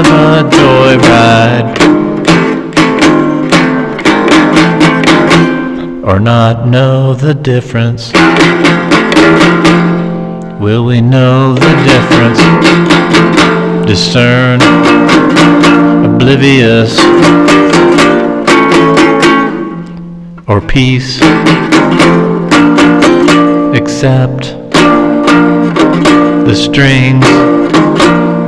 have a joyride, or not know the difference? Will we know the difference? Discern, oblivious, or peace? Accept the strings